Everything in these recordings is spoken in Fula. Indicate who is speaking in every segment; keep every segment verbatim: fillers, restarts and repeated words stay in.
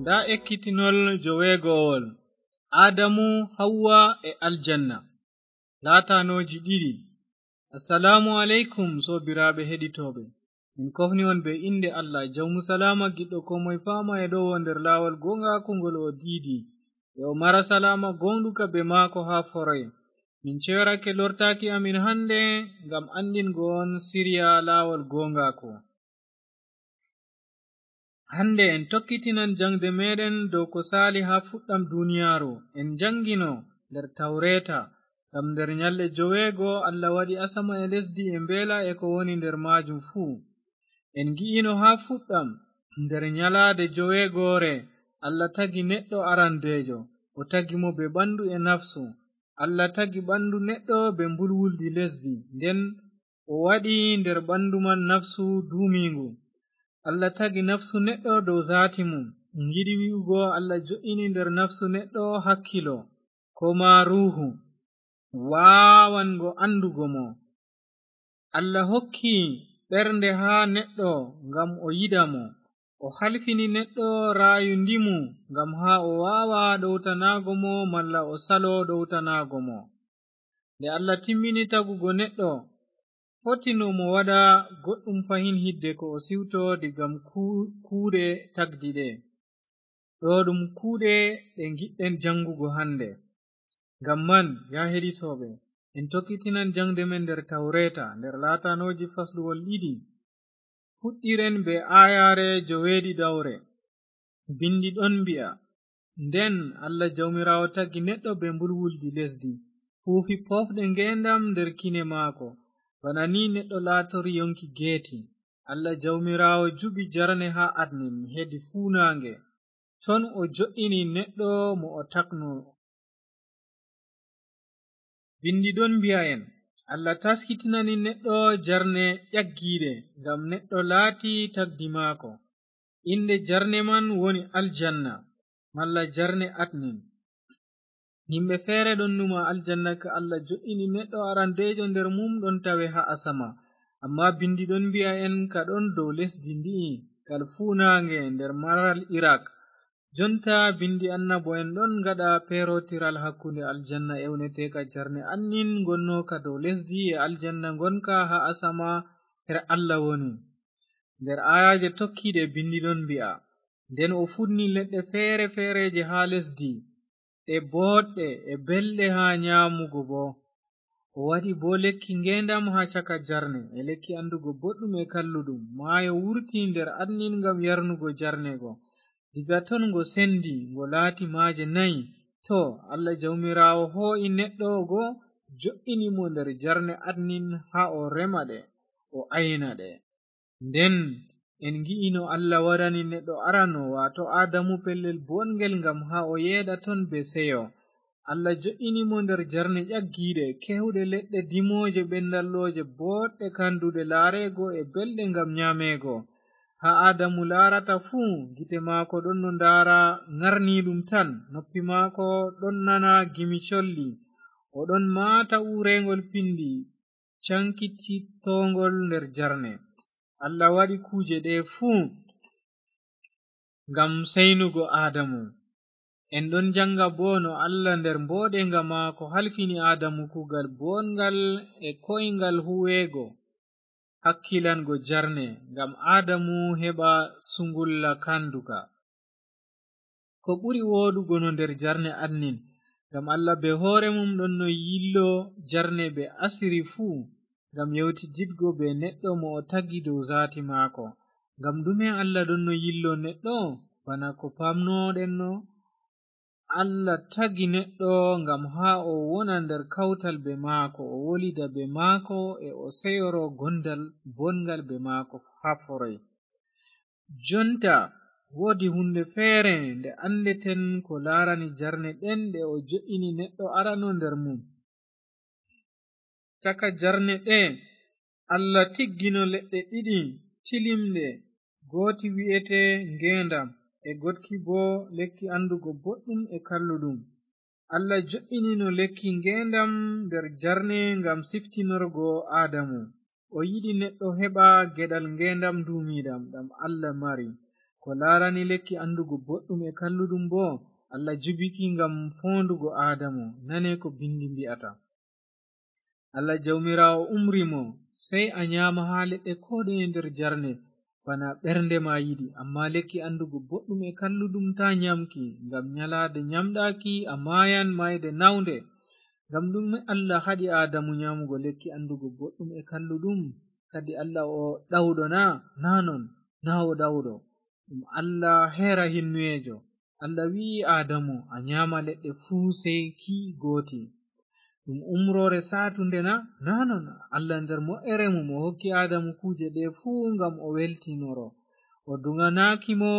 Speaker 1: nda ekkitinol joweego'ol Adamu Hawwa e aljanna laatanoji ɗiɗi. Assalamu alaikum sobiraɓe heɗitoɓe, min kofni on be inde Allah jawmu salama giɗɗo ko moye fama e ɗo nder lawol gongaku ngol o diidi e o mara salama gonɗuka be maako ha foroy. Min cerake lortaki amin hande ngam andingo on siriya lawol gongaku. Hande en tokkitinan jangde meɗen dow ko sali ha fuɗɗam duniyaru. En jangino nder tawreta ngam nder nyalɗe joweego Allah waɗi asama e lesdi e mbela e ko woni nder majum fuu. En gi'ino ha fuɗɗam nder nyalade joweegore Allah tagi neɗɗo arandejo, o tagi mo be ɓandu e nafsu. Allah tagi ɓandu neɗɗo be mbulwuldi lesdi, nden o waɗi nder ɓandu man nafsu dumingu. Allah tagi nafsu neɗɗo dow zati mum. Yiɗi wi'ugo Allah jo'ini nder nafsu neɗɗo hakkilo ko ma ruhu wawango andugo mo. Allah hokki ɓernde ha neɗɗo ngam o yiɗa mo. O halfini neɗɗo rayu ndimu ngam ha o wawa ɗowtanago mo malla o salo ɗowtanago mo. Nde Allah timmini tagugo neɗɗo, fotino mo waɗa goɗɗum fahin hidde ko o siwto digam kuuɗe tagdi ɗe. Ɗo ɗum kuuɗe ɗe giɗɗen jangugo hande. Ngam man ya heɗitoɓe, en tokkitinan jangde men nder tawreta nder latanoji fasluwol ɗiɗi. Fuɗɗiren be ayare joweeɗiɗawre. Bindi ɗon mbi'a, nden Allah jawmirawo tagi neɗɗo be mbulwuldi lesdi, fuufi pofɗe ngendam nder kine maako, bana ni neɗɗo laatori yonki geeti. Allah jawmirawo juɓi jarne ha adnin hedi fuunange, ton o jo'ini neɗɗo mo o takno. Bindi ɗon mbi'a en, Allah taskitinani neɗɗo jarne ƴaggiɗe ngam neɗɗo laati tagdi maako. Inde jarne man woni aljanna malla jarne adnin. Himɓe feere ɗon numa aljanna ka Allah jo'ini neɗɗo arandejo nder mum ɗon tawe ha asama, amma bindi ɗon mbi'a en ka ɗon dow lesdi ndi'i kal fuunange nder maral Iraq. Jonta bindi annabo en ɗon gaɗa perotiral hakkunde aljanna ewneteka jarne annin gonnoka dow lesdi e aljanna gonka ha asama her Allah woni. Nder ayaje tokkiɗe bindi ɗon mbi'a, nden o funni leɗɗe feere feereje ha lesdi, ɗe boɗɗe e belɗe ha nyamugo bo. O waɗi bo lekki ngendam ha caka jarne e lekki andugo boɗɗum e kalluɗum. Maayo wurti nder adnin ngam yarnugo jarnego. Diga ton ngo sendi ngo laati maaje nayi. To Allah jawmirawo ho'i neɗɗo go jo'ini mo nder jarne adnin ha o rema ɗe, o ayna ɗe. Nden en gi'ino Allah waɗani neɗɗo arano wato Adamu pellel bongel ngam ha o yeeɗa ton be seyo. Allah jo'ini mo nder jarne ƴaggiɗe kewɗe, leɗɗe dimoje ɓendalloje boɗɗe kanduɗe laarego e belɗe ngam nyamego. Ha Adamu laarata fuu, gite maako ɗon no ndaara ngarniɗum tan, noppi maako ɗon nana gimi colli, o ɗon maata urengol pindi cankititongol nder jarne. Allah waɗi kuje ɗe fuu ngam seinugo Adamu. En ɗon janga bo no Allah nder mboɗenga maako halfini Adamu kugal bongal e koyngal huwego hakkilango jarne ngam Adamu heɓa sungulla kanduka. Ko ɓuri woɗugo no nder jarne adnin, ngam Allah be hoore mum ɗon no yillo jarne be asiri fuu ngam yewtididgo be neɗɗo mo o tagi dow zati maako. Ngam ɗume Allah ɗon no yillo neɗɗo? Bana ko pamnoɗen no, Allah tagi neɗɗo ngam ha o wona nder kawtal be maako, o wolida be maako e o seyoro gondal bongal be maako ha foroy. Jonta woodi hunde feere nde andeten ko laarani jarne ɗen ɗe o jo'ini neɗɗo arano nder mum. Caka jarne ɗe Allah tiggino leɗɗe ɗiɗi tilimɗe, gooti wi'ete ngendam e gotki bo lekki andugo boɗɗum e kalluɗum. Allah jo'inino lekki ngendam nder jarne ngam siftinorgo Adamu. O yiɗi neɗɗo heɓa geɗal ngendam dumiɗam ɗam Allah mari. Ko ko laarani lekki andugo boɗɗum e kalluɗum bo Allah jubiki ngam fondugo Adamu nane ko bindi mbi'ata. Allah jawmirawo umri mo sey a nyama ha leɗɗe koɗeye nder jarne bana ɓernde ma yiɗi, amma lekki andugo boɗɗum e kalluɗum ta nyamki, ngam nyalade nyamɗaki a mayan mayde nawnde. Ngam ɗum Allah haɗi Adamu nyamugo lekki andugo boɗɗum e kalluɗum? Kadi Allah o ɗawɗo na? Na non, na o ɗawɗo. ɗum Allah hera hinnuyejo. Allah wi'i Adamu a nyama leɗɗe fuu sey ki goti. ɗum umrore satunde na? Na non, Allah nder mo'ere mum o hokki Adamu kuje ɗe fuu ngam o weltinoro, o dunganaki mo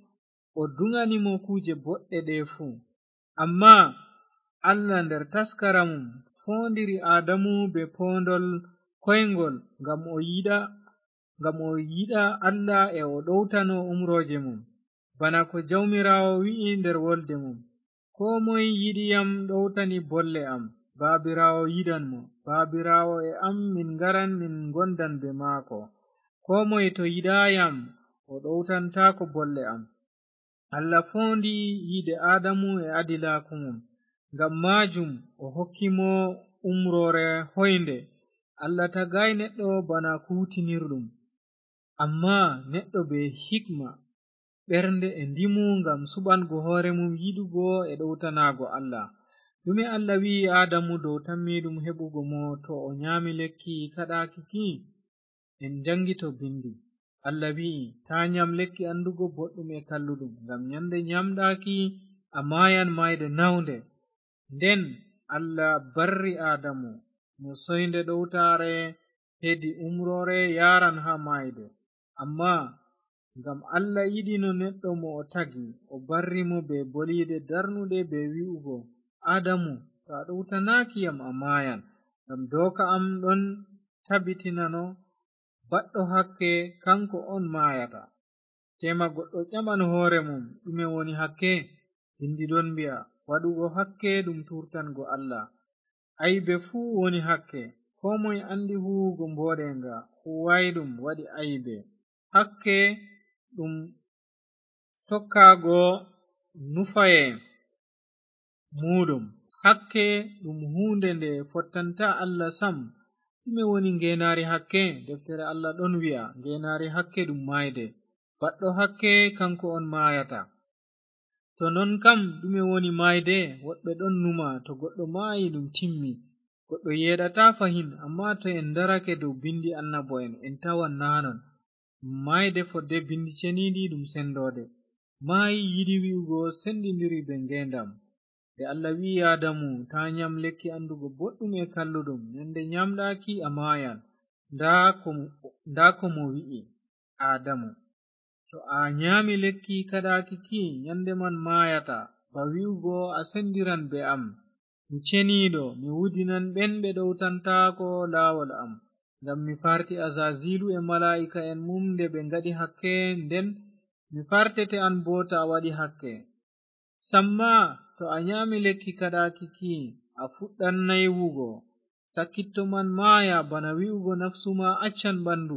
Speaker 1: o dungani mo kuje boɗɗe ɗe fuu. Amma Allah nder taskara mum fondiri Adamu be pondol koyngol ngam o yiɗa ngam o yiɗa Allah e o ɗowtano umroje mum, bana ko jawmirawo wi'i nder wolde mum, ko moye yiɗiyam ɗowtani bolle am, baabirawo yiɗan mo, baabirawo e am min ngaran min gondan be maako. Ko moye to yiɗayam o ɗowtantako bolle am. Allah fondi yiide Adamu e adilaku mum, ngam majum o hokki mo umrore hoynde. Allah tagay neɗɗo bana kutinirɗum, amma neɗɗo be hikma, ɓernde e ndimu ngam suɓango hoore mum yiɗugo e ɗowtanago Allah. ɗume Allah wi'i Adamu dow tammiɗum heɓugo mo to o nyami lekki kaɗaki ki? En jangi to bindi. Allah wi'i ta nyam lekki andugo boɗɗum e kalluɗum, ngam nyande nyamɗaki a mayan mayde nawnde. Nden Allah barri Adamu mo soynde ɗowtare hedi umrore yaran ha mayde, amma ngam Allah yiɗi no neɗɗo mo o tagi, o barri mo be bolide darnuɗe be wi'ugo Adamu to a ɗowtanakiyam a mayan, ngam doka am ɗon tabbitinano baɗɗo hakke kanko on mayata. Tema goɗɗo ƴaman hoore mum, ɗume woni hakke? Bindi ɗon mbi'a waɗugo hakke ɗum turtango Allah. Aibe fuu woni hakke, ko moye andi huwugo mboɗenga huwai ɗum waɗi aibe. Hakke ɗum tokkago nufaye muɗum. Hakke ɗum hunde nde fottanta Allah sam. ɗume woni ngenari hakke? Deftere Allah ɗon wi'a ngenari hakke ɗum mayde, baɗɗo hakke kanko on mayata. To non kam ɗume woni mayde? Woɓɓe ɗon numa to goɗɗo mayi ɗum timmi. Goɗɗo yeɗata fahin, amma to en darake dow bindi annabo'en en tawan nanon. Mayde fodde bindi ceniɗi ɗum sendode. Mayi yiɗi wi'ugo sendindiri be ngendam. De Allah wi'i Adamu ta nyam lekki andugo boɗɗum e kalluɗum, nyande nyamɗaki a mayan. Nda ko mo wi'i Adamu, to a nyami lekki kaɗaki ki nyande man mayata, ba wi'ugo a sendiran be am. Mi ceniɗo mi wudinan ɓen ɓe ɗowtantako lawol am, ngam mi farti Azazilu e mala'ika en mum nde ɓe ngaɗi hakke, nden mi fartete an bo ta a waɗi hakke. Samma to a nyami lekki kaɗaki ki a fuɗɗan naiwugo, sakkitto man maya, bana wi'ugo nafsuma accan ɓandu.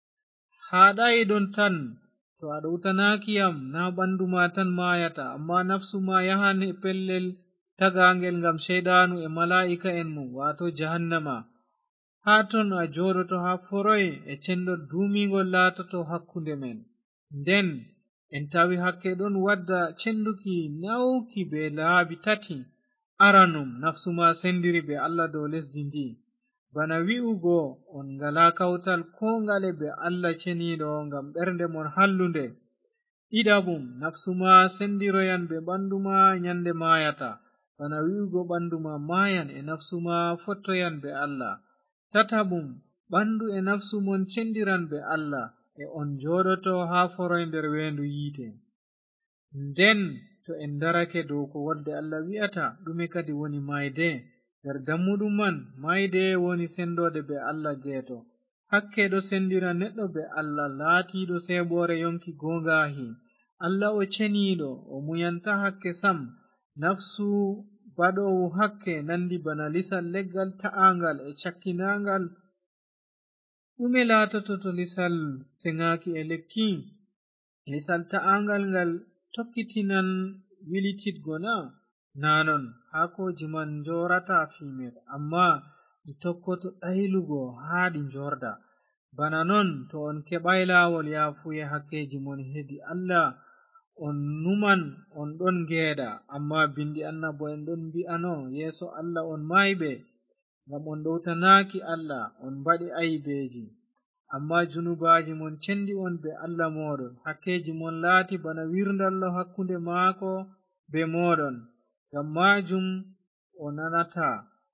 Speaker 1: Haɗai ɗon tan, to a ɗowtanakiyam na ɓandu ma tan mayata, amma nafsuma yahan e pellel tagangel ngam shaidanu e mala'ika en mum, wato jahannama. Ha ton a joɗoto ha foroy e cendol dumigol latoto hakkunde men. Nden en tawi hakke ɗon wadda cenduki nauki be laabi tati. Aranum nafsuma sendiri be Allah dow lesdi ndi, bana wi'ugo on ngala kawtal ko ngale be Allah ceniɗo ngam ɓernde mon hallunde. Ɗiɗabum nafsuma sendiroyan be ɓanduma nyande mayata, bana wi'ugo ɓanduma mayan e nafsuma fottoyan be Allah. Tatabum ɓandu e nafsu mon cendiran be Allah, e on joɗoto ha foroy nder wendu yiite. Nden to en darake dow ko wolde Allah wi'ata, ɗume kadi woni mayde? Nder dammuɗum man mayde woni sendode be Allah geeto. Hakke ɗo sendira neɗɗo be Allah laatiɗo seɓore yonki gongahi. Allah o ceniɗo, o muyanta hakke sam. Nafsu baɗowu hakke nandi bana lisal leggal ta'angal e cakkinangal. ɗume latoto to lisal sengaki e lekki? lisal ta'angal ngal tokkitinan wilitidgo na nanon hakoji man jorata fimer amma ɗi tokkoto ɗaylugo haa ɗi jorda bana non to on keɓay laawol yaafuye hakkeji mon hedi Allah on numan on ɗon geeɗa amma bindi annabo en ɗon mbi'ano yeeso Allah on mayɓe ngam on ɗowtanaaki Allah on mbaɗi aybeji amma junubaji mon cendi on be Allah moɗon hakkeji mon laati bana wirndallo hakkunde maako be moɗon ngam majum o nanata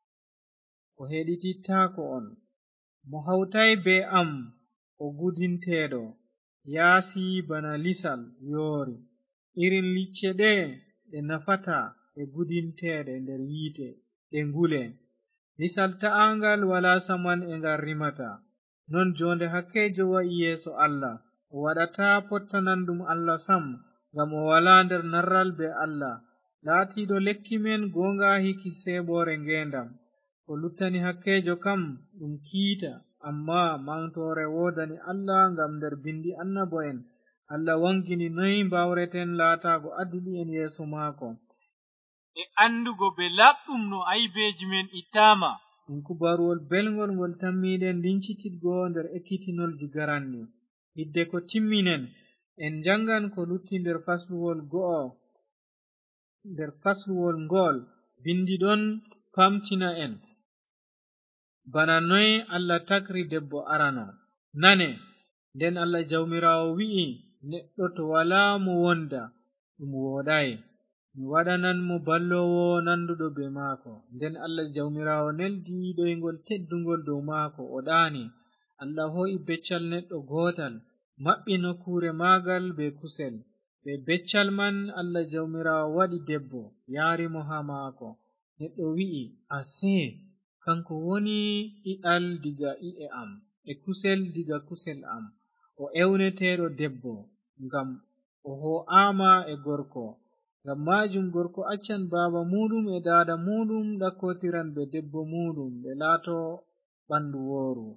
Speaker 1: o heɗitittaako on mo hawtay be am o gudinteeɗo yaasi bana lisal yoori irin licce ɗe ɗe nafata e gudinteeɗe nder yiite ɗe ngule lisal ta'angal wala saman e ngal rimata non jonde hakkejo wa'i yeeso Allah o waɗata pottanandum Allah sam ngam o wala nder narral be Allah laatiɗo lekki men gonga hiki seɓore ngendam ko luttani hakkejo kam ɗum kiita amma mantore wodani Allah ngam nder bindi annabo en Allah wangini noyi mbawreten laatago adili en yeeso maako e andugo be laɓɗum no aybeji men ittama ɗum kubaruwol belgol ngol tammiɗen lincitidgo nder ekkitinolji garanni hidde ko timminen en jangan ko lutti nder fasluwol go'o nder fasluwol ngol bindi ɗon pamtina en bana noy Allah takri debbo arano nane nden Allah jawmirawo wi'i neɗɗo to wala mo wonda ɗum woɗai mi waɗanan mo ballowo nanduɗo be maako nden Allah jawmirawo neldi ɗoygol teddungol dow maako o ɗaani Allah ho'i beccal neɗɗo gootal maɓɓi nokkure maagal be kusel be beccal man Allah jawmirawo waɗi debbo yaari mo haa maako neɗɗo wi'i ase kanko woni i'al diga i'e am e kusel diga kusel am o ewneteeɗo debbo ngam o ho'ama e gorko ngam majum gorko accan baaba muɗum e daada muɗum ɗakkotiran be debbo muɗum ɓe laato ɓandu wooru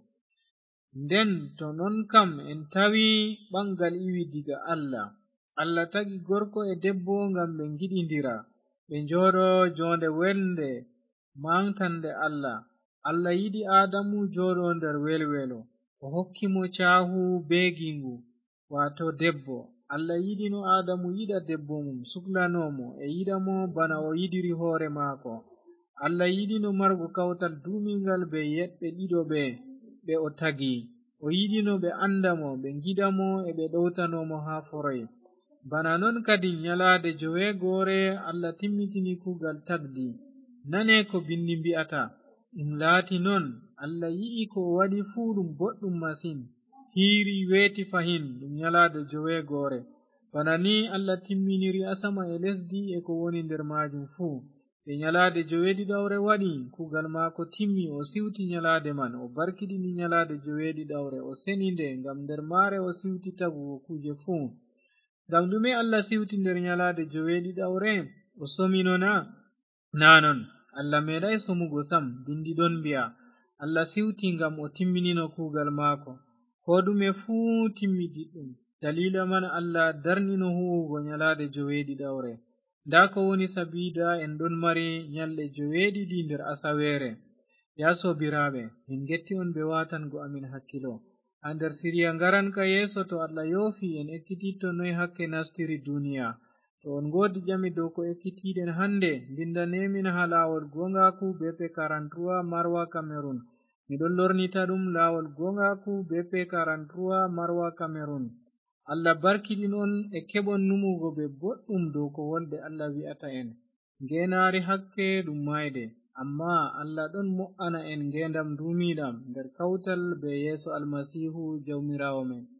Speaker 1: nden to non kam en tawi ɓangal iwi diga Allah Allah tagi gorko e debbo ngam ɓe giɗindira ɓe njooɗo jonde welde mantande Allah Allah yiɗi Adamu jooɗo nder welwelo o hokki mo caahu be gingu wato debbo Allah yiɗi no Adamu yiɗa debbo mum suklanomo e yiɗa mo bana o yiɗiri hoore maako Allah yiɗi no margo kawtal duumingal be yeɗɓe ɗiɗo ɓe ɓe o tagi o yiɗi no ɓe anda mo ɓe giɗa mo e ɓe ɗowtanomo haa foroy bana non kadi nyalaade joweegoore Allah timmitini kuugal tagdi nane ko bindi mbi'ata ɗum laati non Allah yi'i ko o waɗi fuu ɗum boɗɗum masin hiiri weeti fahin ɗum nyalaade joweegoore bana ni Allah timminiri asama e lesdi e ko woni nder majum fuu e nyalaade joweeɗiɗawre waɗi kuugal maako timmi o siwti nyalaade man o barkiɗini nyalaade joweeɗiɗawre o seni nde ngam nder maare o siwti tagugo kuuje fuu ngam ɗume Allah siwti nder nyalaade joweeɗiɗawre o somino na nanon Allah meeɗay somugo sam bindi ɗon mbi'a Allah siwti ngam o timminino kuugal maako ko ɗume fuu timmi diɗɗum dalila man Allah darnino huwugo nyalaade joweeɗiɗawre nda ko woni sabida en ɗon mari nyalɗe joweeɗiɗi nder asaweere ya sobiraaɓe min getti on ɓe watango amin hakkilo ha nder siriya ngaranka yeeso to Allah yoofi en ekkititto noy hakke nastiri duniya to on ngoodi ƴami dow ko ekkitiɗen hannde mbindanemin ha laawol gongaku B P quarante-trois Marwa Cameroon miɗon lornita ɗum laawol gongaku B P quarante-trois Marwa Cameroon Allah barkiɗin on e keɓon numugo ɓe boɗɗum dow ko wolde Allah wi'ata en ngenaari hakke ɗum mayde amma Allah ɗon mo'ana en ngendam duumiɗam nder kawtal be yeeso almasihu jawmirawo men